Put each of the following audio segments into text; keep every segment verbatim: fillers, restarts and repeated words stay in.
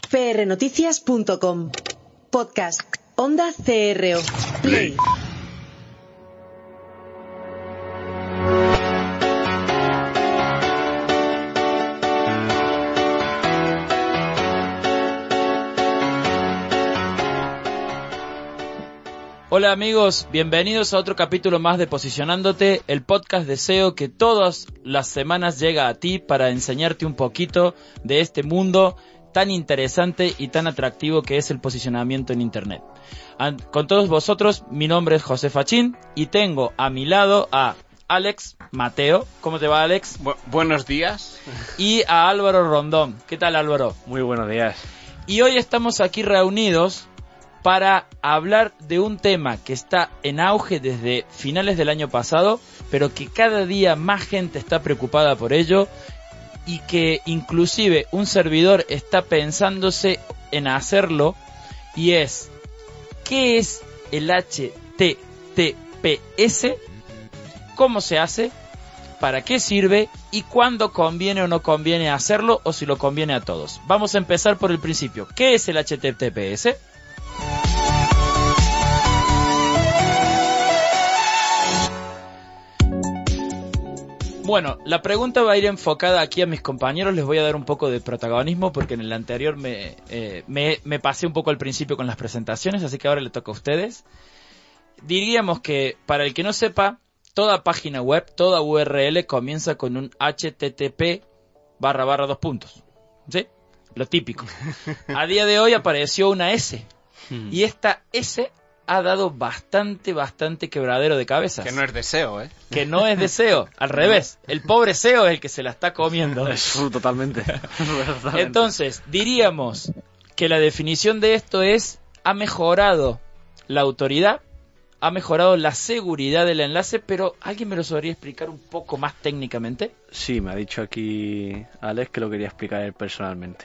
p r noticias punto com. Podcast. Onda C R O. Play. Hola amigos, bienvenidos a otro capítulo más de Posicionándote, el podcast de S E O que todas las semanas llega a ti para enseñarte un poquito de este mundo tan interesante y tan atractivo que es el posicionamiento en Internet. Con todos vosotros, mi nombre es José Fachín y tengo a mi lado a Alex Mateo. ¿Cómo te va, Alex? Bu- buenos días. Y a Álvaro Rondón. ¿Qué tal, Álvaro? Muy buenos días. Y hoy estamos aquí reunidos para hablar de un tema que está en auge desde finales del año pasado, pero que cada día más gente está preocupada por ello y que inclusive un servidor está pensándose en hacerlo, y es: ¿qué es el H T T P S? ¿Cómo se hace? ¿Para qué sirve? ¿Y cuándo conviene o no conviene hacerlo? ¿O si lo conviene a todos? Vamos a empezar por el principio. ¿Qué es el H T T P S? Bueno, la pregunta va a ir enfocada aquí a mis compañeros. Les voy a dar un poco de protagonismo porque en el anterior me, eh, me, me pasé un poco al principio con las presentaciones, así que ahora le toca a ustedes. Diríamos que, para el que no sepa, toda página web, toda U R L comienza con un H T T P barra barra dos puntos. ¿Sí? Lo típico. A día de hoy apareció una S. Y esta S ha dado bastante, bastante quebradero de cabezas. Que no es deseo, ¿eh? Que no es deseo, al revés. El pobre S E O es el que se la está comiendo. Eso, totalmente. Entonces, diríamos que la definición de esto es: ha mejorado la autoridad, ha mejorado la seguridad del enlace, pero ¿alguien me lo sabría explicar un poco más técnicamente? Sí, me ha dicho aquí Alex que lo quería explicar él personalmente.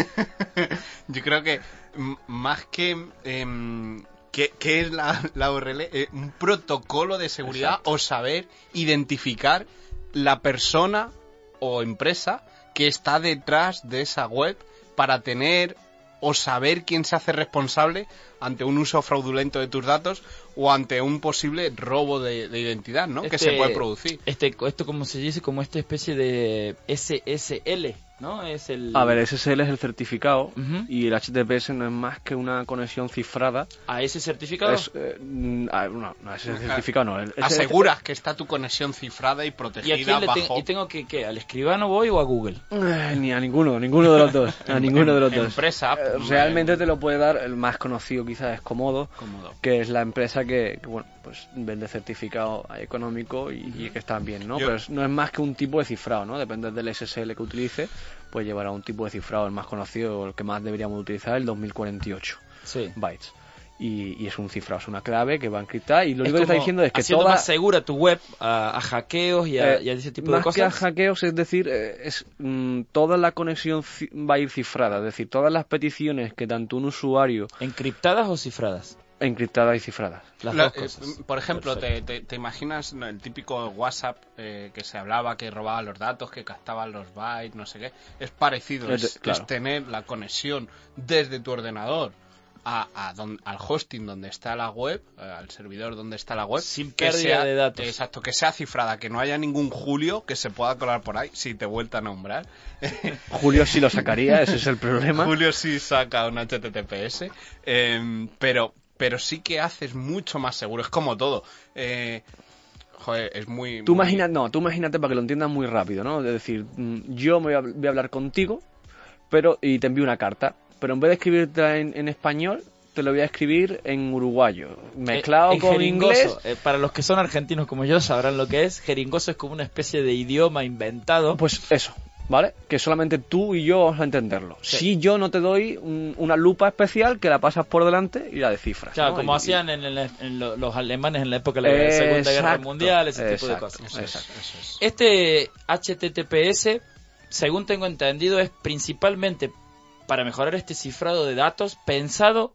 Yo creo que m- más que... Eh, ¿Qué, qué es la, la U R L? Eh, un protocolo de seguridad. Exacto. O saber identificar la persona o empresa que está detrás de esa web para tener o saber quién se hace responsable ante un uso fraudulento de tus datos o ante un posible robo de, de identidad, ¿no? Este, que se puede producir. Este, esto, como se dice, como esta especie de S S L, ¿no? Es el... A ver, S S L es el certificado. Uh-huh. Y el H T T P S no es más que una conexión cifrada. ¿A ese certificado? Es, eh, no, no, ese certificado no. El, Aseguras ese, que está tu conexión cifrada y protegida. ¿Y a quién bajo... te, ¿Y tengo que qué? ¿Al escribano voy o a Google? Eh, ni a ninguno, ninguno de los dos. A ninguno de los dos. Empresa. Eh, realmente te lo puede dar, el más conocido quizás es Comodo, Comodo. que es la empresa que, que bueno, pues vende certificado económico y, uh-huh. y que están bien, ¿no? Yo... Pero no es más que un tipo de cifrado, ¿no? Depende del S S L que utilice, pues llevará un tipo de cifrado, el más conocido, el que más deberíamos utilizar, el dos mil cuarenta y ocho sí. bytes. Y, y es un cifrado, es una clave que va a encriptar, y lo único que está diciendo es que haciendo toda... más segura tu web a, a hackeos y a, eh, y a ese tipo de cosas. Más que a hackeos, es decir, eh, es mm, toda la conexión ci- va a ir cifrada, es decir, todas las peticiones que tanto un usuario... ¿Encriptadas o cifradas? Encriptadas y cifradas. Las La, dos cosas. Eh, por ejemplo, te, te, te imaginas el típico WhatsApp eh, que se hablaba, que robaba los datos, que captaba los bytes, no sé qué. Es parecido, es, es, claro. es tener la conexión desde tu ordenador a, a don, al hosting donde está la web, eh, al servidor donde está la web. Sin que pérdida sea, de datos. Exacto, que sea cifrada, que no haya ningún Julio que se pueda colar por ahí, si te vuelta a nombrar. Julio sí lo sacaría, ese es el problema. Julio sí saca un H T T P S, eh, pero... pero sí que haces mucho más seguro. Es como todo. Eh, joder, es muy... Tú muy... imaginas, no, tú imagínate para que lo entiendas muy rápido, ¿no? Es decir, yo me voy a, voy a hablar contigo, pero y te envío una carta, pero en vez de escribirte en, en español, te lo voy a escribir en uruguayo, mezclado eh, en con jeringoso. inglés. Eh, para los que son argentinos como yo sabrán lo que es. Jeringoso es como una especie de idioma inventado. Pues eso. ¿Vale? Que solamente tú y yo vamos a entenderlo. Sí. Si yo no te doy un, una lupa especial que la pasas por delante y la descifras. Claro, ¿no? como y, hacían en, el, en lo, los alemanes en la época de la Segunda exacto, Guerra Mundial, ese exacto, tipo de cosas. Eso es, eso es. Este H T T P S, según tengo entendido, es principalmente para mejorar este cifrado de datos pensado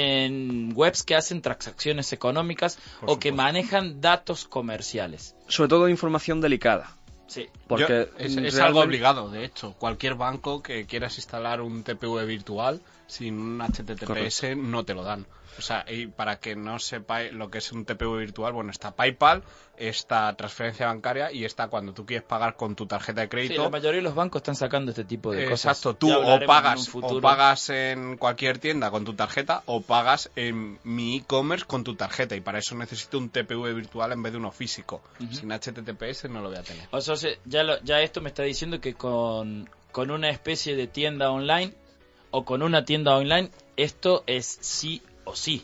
en webs que hacen transacciones económicas por o supuesto. Que manejan datos comerciales. Sobre todo información delicada. Sí. Porque Yo- es, es realmente- algo obligado, de hecho. Cualquier banco que quieras instalar un T P V virtual sin un H T T P S no te lo dan. O sea, y para que no sepáis lo que es un T P V virtual, bueno, está PayPal, está transferencia bancaria y está cuando tú quieres pagar con tu tarjeta de Sí, crédito. la mayoría de los bancos están sacando este tipo de cosas. Exacto, tú Ya o hablaremos en pagas, un futuro. o pagas en cualquier tienda con tu tarjeta o pagas en mi e-commerce con tu tarjeta y para eso necesito un T P V virtual en vez de uno físico. Ujú. Sin H T T P S no lo voy a tener. O sea, se- ya, lo- ya esto me está diciendo que con, con una especie de tienda online o con una tienda online, esto es sí o sí.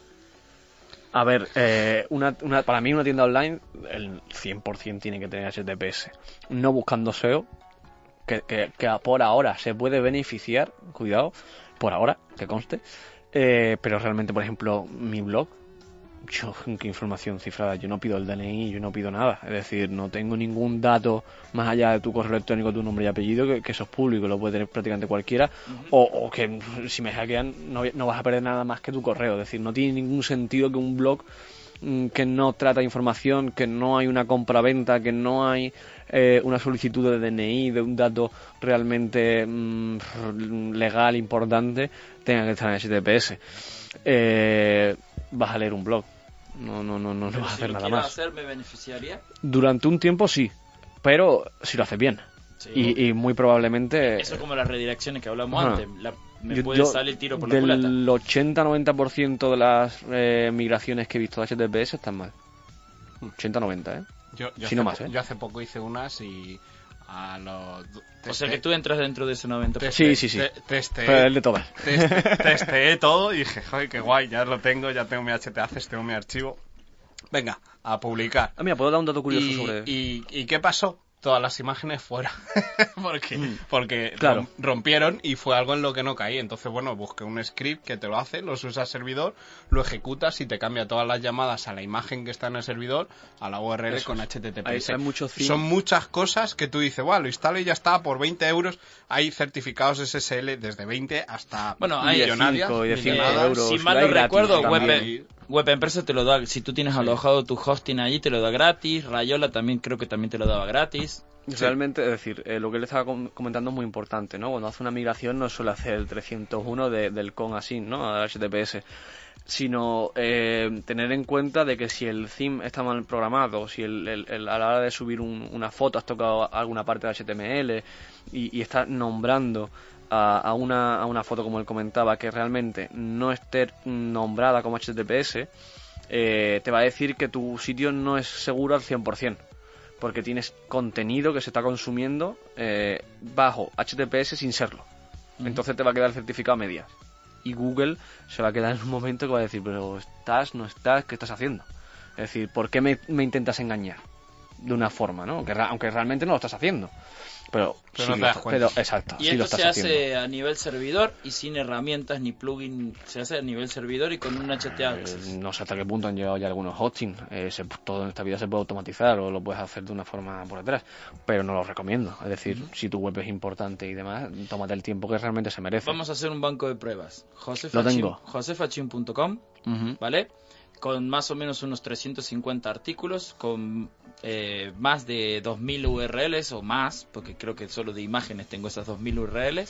A ver, eh, una, una, para mí una tienda online, el cien por ciento tiene que tener H T T P S. No buscando S E O, que, que, que por ahora se puede beneficiar, cuidado, por ahora, que conste. Eh, pero realmente, por ejemplo, mi blog, yo, ¿qué información cifrada? Yo no pido el D N I, yo no pido nada. Es decir, no tengo ningún dato más allá de tu correo electrónico, tu nombre y apellido, que, que eso es público, lo puede tener prácticamente cualquiera. o, o que si me hackean no, no vas a perder nada más que tu correo. Es decir, no tiene ningún sentido que un blog mm, que no trata información, que no hay una compra-venta, que no hay eh, una solicitud de D N I, de un dato realmente mm, legal, importante, tenga que estar en H T T P S. Eh, vas a leer un blog. No, no, no, no, no Pero vas a si hacer lo nada quiero más. hacer, ¿me beneficiaría? Durante un tiempo sí, pero si lo haces bien. Sí. Y, y muy probablemente... Eso es como las redirecciones que hablamos Ajá. antes. La- me yo- puede yo, salir tiro por la culata. del ochenta a noventa por ciento de las eh, migraciones que he visto de H T T P S están mal. ochenta a noventa, ¿eh? Yo, yo Si no hace más, po- ¿eh? yo hace poco hice unas y a los... O sea que tú entras dentro de ese noventa por ciento. testé- Sí, sí, sí. te- testé- Pero el de todas. Teste- Testeé todo y dije, joder, qué guay, ya lo tengo, ya tengo mi H T A C S, tengo mi archivo. Venga, a publicar. Ah, mira, puedo dar un dato curioso Y, sobre... y, ¿y qué pasó? Todas las imágenes fuera. porque porque Claro. rom- rompieron y fue algo en lo que no caí. Entonces, bueno, busqué un script que te lo hace, lo usas al servidor, lo ejecutas y te cambia todas las llamadas a la imagen que está en el servidor, a la U R L Eso con es. H T T P Hay- S. hay muchos theme- Son muchas cosas que tú dices, bueno, lo instalo y ya está, por veinte euros. Hay certificados S S L desde veinte hasta Bueno, hay millonarias. cinco y de Eh, cinco millonadas. euros. si mal y no hay gratis recuerdo, también. Web, Web Empresa te lo da. Si tú tienes alojado tu hosting allí, te lo da gratis. Rayola también creo que también te lo daba gratis. Realmente, es decir, eh, lo que le estaba com- comentando es muy importante, ¿no? Cuando hace una migración no suele hacer el trescientos uno de, del con así, ¿no? Al H T T P S, sino eh, tener en cuenta de que si el theme está mal programado, si el, el- el- a la hora de subir un- una foto has tocado alguna parte de H T M L y, y está nombrando a, a una, a una foto, como él comentaba, que realmente no esté nombrada como H T T P S, eh, te va a decir que tu sitio no es seguro al cien por ciento. Porque tienes contenido que se está consumiendo eh, bajo H T T P S sin serlo. Entonces te va a quedar certificado a medias. Y Google se va a quedar en un momento que va a decir, pero estás, no estás, ¿qué estás haciendo? Es decir, ¿por qué me, me intentas engañar? De una forma, ¿no? Aunque, ra- aunque realmente no lo estás haciendo. Pero, Pero sí no te lo das está- cuenta. pero exacto, Y sí lo esto estás se haciendo. hace a nivel servidor y sin herramientas ni plugin. Se hace a nivel servidor y con un H T A C S. Eh, no sé hasta qué punto han llegado ya algunos hosting. Eh, se- todo en esta vida se puede automatizar o lo puedes hacer de una forma por detrás, pero no lo recomiendo. Es decir, si tu web es importante y demás, tómate el tiempo que realmente se merece. Vamos a hacer un banco de pruebas. Lo tengo. josefachin punto com, Ujú. ¿vale? Con más o menos unos trescientos cincuenta artículos, con eh, más de dos mil U R Ls o más, porque creo que solo de imágenes tengo esas dos mil U R Ls.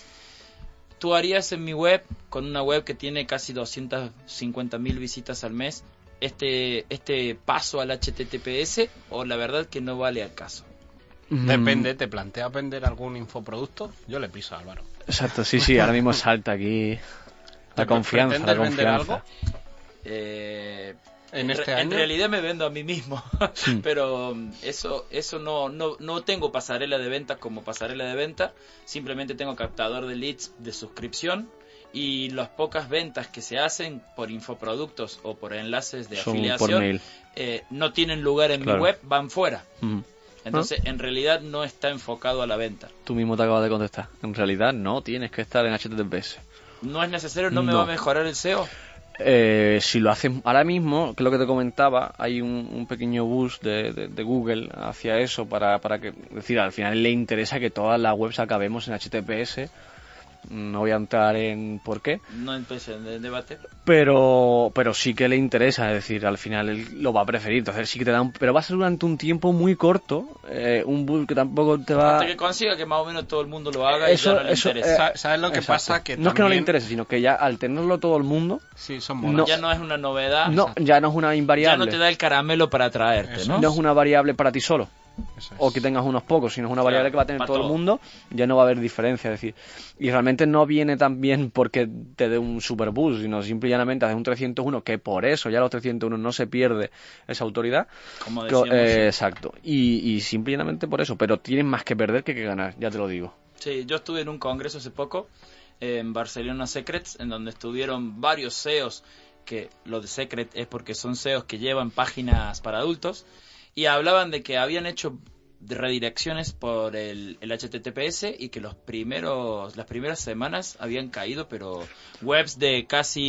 Tú harías en mi web, con una web que tiene casi doscientas cincuenta mil visitas al mes, este, este paso al H T T P S, o la verdad que no vale al caso. Depende, ¿te plantea vender algún infoproducto? Yo le piso a Álvaro. Exacto, sí, sí, ahora mismo salta aquí la confianza, la ¿Pretendes vender confianza. algo? Eh, ¿En este re- año? en realidad me vendo a mí mismo, pero um, eso eso no, no no tengo pasarela de ventas como pasarela de venta, simplemente tengo captador de leads de suscripción y las pocas ventas que se hacen por infoproductos o por enlaces de Son por afiliación mail. eh, no tienen lugar en Claro. mi web, van fuera. Ujú. Entonces, en realidad no está enfocado a la venta. Tú mismo te acabas de contestar. En realidad no tienes que estar en H T T P S. No es necesario, no me No. va a mejorar el S E O. Eh, si lo haces ahora mismo, que es lo que te comentaba, hay un, un pequeño boost de, de- de Google hacia eso para, para que, es decir, al final le interesa que todas las webs acabemos en H T T P S No voy a entrar en por qué. No empecé en el debate. Pero pero sí que le interesa, es decir, al final él lo va a preferir. Entonces sí que te da un... Pero va a ser durante un tiempo muy corto, eh, un bug que tampoco te va... Hasta que consiga que más o menos todo el mundo lo haga Eso- y ya no le eso, interesa. eh, ¿Sabes lo que Exacto. pasa? Que no es que no le también- interese, sino que ya al tenerlo todo el mundo, Sí, son no- modas. Ya no es una novedad. no ya no es una Ya invariable. no te da el caramelo para atraerte, Eso. ¿no? No es una variable para ti solo. Eso es. O que tengas unos pocos, sino es una Claro, variable que va a tener para todo el todo. mundo, ya no va a haber diferencia, es decir, y realmente no viene tan bien porque te dé un super boost, sino simple y llanamente haces un trescientos uno, que por eso ya los trescientos uno no se pierde esa autoridad. Como Que- decíamos. eh, sí. exacto, y, y simple y llanamente por eso, pero tienen más que perder que que ganar, ya te lo digo. Sí, yo estuve en un congreso hace poco en Barcelona Secrets, en donde estuvieron varios C E Os, que lo de Secret es porque son C E Os que llevan páginas para adultos, y hablaban de que habían hecho redirecciones por el, el H T T P S y que los primeros las primeras semanas habían caído, pero webs de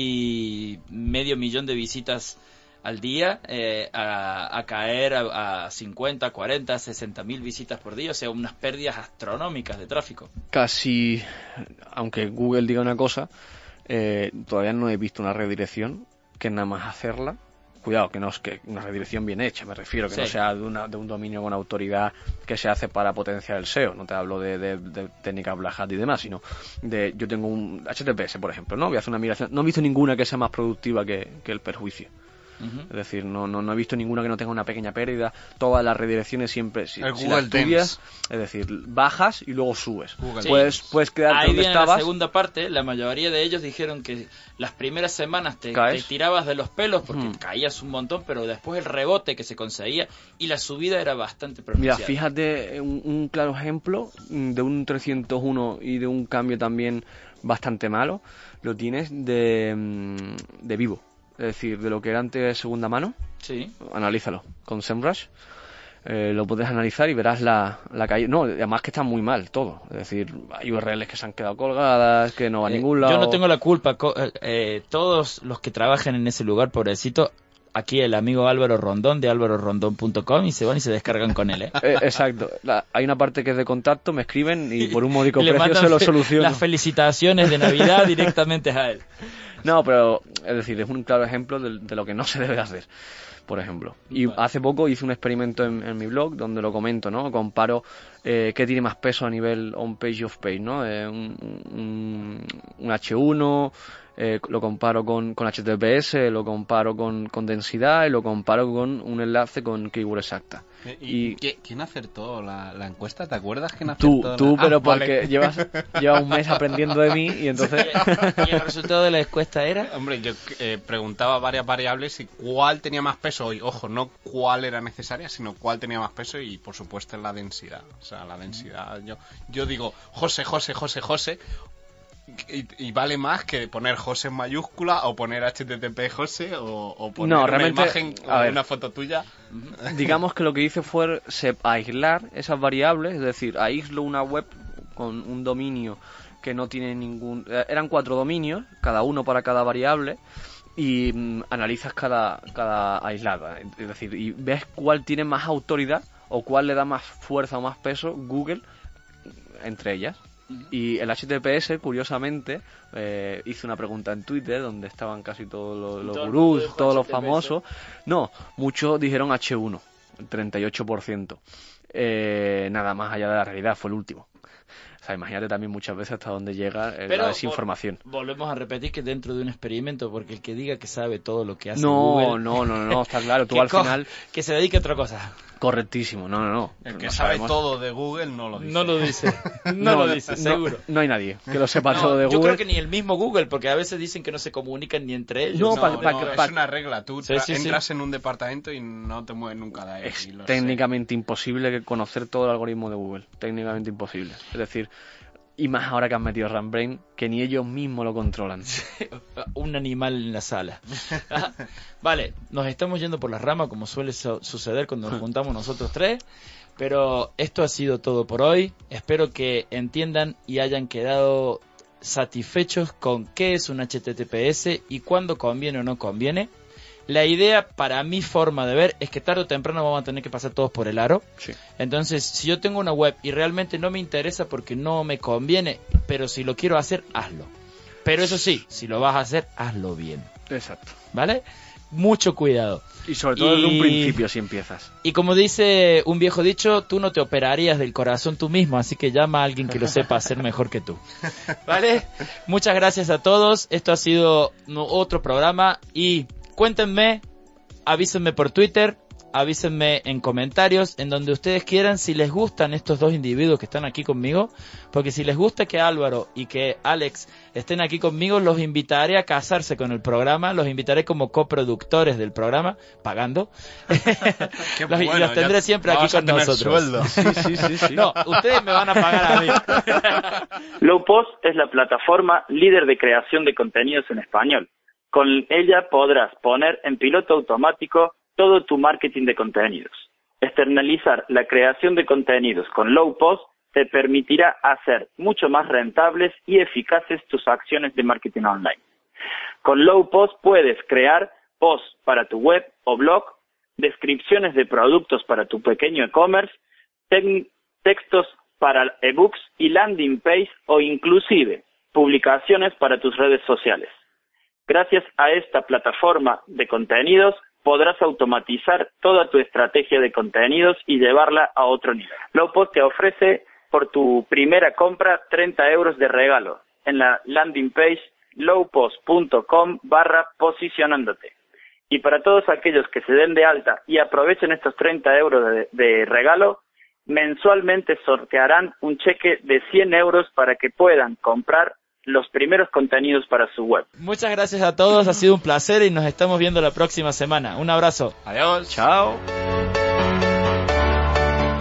casi medio millón de visitas al día eh, a, a caer a, a cincuenta, cuarenta, sesenta mil visitas por día, o sea, unas pérdidas astronómicas de tráfico. Casi, aunque Google diga una cosa, eh, todavía no he visto una redirección que nada más hacerla. Cuidado, que no es que una redirección bien hecha, me refiero, que Sí. no sea de, una, de un dominio con autoridad que se hace para potenciar el S E O. No te hablo de, de, de técnicas Black Hat y demás, sino de yo tengo un H T T P S, por ejemplo, ¿no? Voy a hacer una migración. No he visto ninguna que sea más productiva que, que el perjuicio. Ujú. Es decir, no, no, no he visto ninguna que no tenga una pequeña pérdida. Todas las redirecciones siempre, si, El si Google las estudias, es decir, bajas y luego subes. Google Sí. Puedes, puedes quedarte Ahí donde viene la estabas. segunda parte. La mayoría de ellos dijeron que las primeras semanas te, Caes. te tirabas de los pelos porque Hmm. caías un montón, pero después el rebote que se conseguía y la subida era bastante Mira, pronunciada. fíjate un, un claro ejemplo mm, de un trescientos uno y de un cambio también bastante malo. Lo tienes de, mm, de Vivo. Es decir, de lo que era antes segunda mano. Sí. Analízalo con SEMrush. Eh, lo puedes analizar y verás la, la caída. No, además que está muy mal todo. Es decir, hay U R Ls que se han quedado colgadas, que no va a Eh, ningún lado. Yo no tengo la culpa. co- eh, eh, todos los que trabajan en ese lugar, pobrecito, aquí el amigo Álvaro Rondón de álvaro rondón punto com y se van y se descargan con él, ¿eh? Eh, exacto. La- hay una parte que es de contacto, me escriben y por un módico Y le precio mandan se lo fe- soluciono. las felicitaciones de Navidad directamente a él. No, pero es decir, es un claro ejemplo de, de lo que no se debe hacer, por ejemplo. Y Vale. hace poco hice un experimento en, en mi blog donde lo comento, ¿no? Comparo eh, qué tiene más peso a nivel on-page y off-page, ¿no? Eh, un, un, un hache uno, eh, lo comparo con, con H T T P S, lo comparo con, con densidad y lo comparo con un enlace con keyword exacta. ¿Y, Y- ¿qui- quién acertó la, la encuesta? ¿Te acuerdas quién Tú, acertó? tú, la... pero Ah, vale. porque llevas, llevas un mes aprendiendo de mí y entonces... ¿Y el resultado de la encuesta era? Hombre, yo eh, preguntaba varias variables y cuál tenía más peso y, ojo, no cuál era necesaria, sino cuál tenía más peso y, por supuesto, en la densidad. O sea, la densidad, yo, yo digo, José, José, José, José, y, y vale más que poner José en mayúscula o poner H T T P José o, o poner No, una realmente, imagen a o ver. una foto tuya. Digamos que lo que hice fue se- aislar esas variables, es decir, aíslo una web con un dominio que no tiene ningún... eh, Eran cuatro dominios, cada uno para cada variable, y mm, analizas cada, cada aislada. Es decir, y ves cuál tiene más autoridad o cuál le da más fuerza o más peso Google entre ellas. Y el H T T P S, curiosamente, eh, hice una pregunta en Twitter donde estaban casi todos los, los Todo el mundo gurús, dijo todos los H T T P S. famosos. No, muchos dijeron hache uno, el treinta y ocho por ciento. Eh, nada más allá de la realidad, fue el último. O sea, imagínate también muchas veces hasta dónde llega eh, Pero la desinformación. vol- volvemos a repetir que dentro de un experimento, porque el que diga que sabe todo lo que hace No, Google, no, no, no, está claro. Tú que al co- final, que se dedique a otra cosa. correctísimo. No, no, no. El que No sabe sabemos. todo de Google no lo dice. No lo dice, no, lo dice, no, seguro. No hay nadie que lo sepa No, todo de yo Google. creo que ni el mismo Google, porque a veces dicen que no se comunican ni entre ellos. No, No, pa- no, pa- es pa- una regla. Tú Sí, tra- sí, sí. entras en un departamento y no te mueves nunca de ahí. Es y lo sé. técnicamente imposible que conocer todo el algoritmo de Google. Técnicamente imposible. Es decir, y más ahora que han metido RunBrain, que ni ellos mismos lo controlan. Un animal en la sala. Ajá. Vale, nos estamos yendo por las ramas como suele su- suceder cuando nos juntamos nosotros tres, pero esto ha sido todo por hoy. Espero que entiendan y hayan quedado satisfechos con qué es un H T T P S y cuándo conviene o no conviene. La idea, para mi forma de ver, es que tarde o temprano vamos a tener que pasar todos por el aro. Sí. Entonces, si yo tengo una web y realmente no me interesa porque no me conviene, pero si lo quiero hacer, hazlo. Pero eso sí, si lo vas a hacer, hazlo bien. Exacto. ¿Vale? Mucho cuidado. Y sobre todo y... desde un principio, si empiezas. Y como dice un viejo dicho, tú no te operarías del corazón tú mismo, así que llama a alguien que lo sepa hacer mejor que tú. ¿Vale? Muchas gracias a todos. Esto ha sido otro programa y cuéntenme, avísenme por Twitter, avísenme en comentarios, en donde ustedes quieran, si les gustan estos dos individuos que están aquí conmigo, porque si les gusta que Álvaro y que Alex estén aquí conmigo, los invitaré a casarse con el programa, los invitaré como coproductores del programa, pagando. Qué los, bueno, los tendré siempre aquí con nosotros. Sueldo. Sí, sí, sí, sí. No, ustedes me van a pagar a mí. Lowpost es la plataforma líder de creación de contenidos en español. Con ella podrás poner en piloto automático todo tu marketing de contenidos. Externalizar la creación de contenidos con Lowpost te permitirá hacer mucho más rentables y eficaces tus acciones de marketing online. Con Lowpost puedes crear posts para tu web o blog, descripciones de productos para tu pequeño e-commerce, te- textos para ebooks y landing page o inclusive publicaciones para tus redes sociales. Gracias a esta plataforma de contenidos podrás automatizar toda tu estrategia de contenidos y llevarla a otro nivel. Lowpost te ofrece por tu primera compra treinta euros de regalo en la landing page lowpost.com barra posicionándote. Y para todos aquellos que se den de alta y aprovechen estos treinta euros de, de regalo, mensualmente sortearán un cheque de cien euros para que puedan comprar los primeros contenidos para su web. Muchas gracias a todos, ha sido un placer y nos estamos viendo la próxima semana. Un abrazo. Adiós. Chao.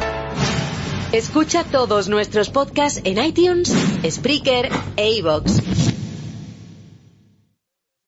Escucha todos nuestros podcasts en iTunes, Spreaker e iVoox.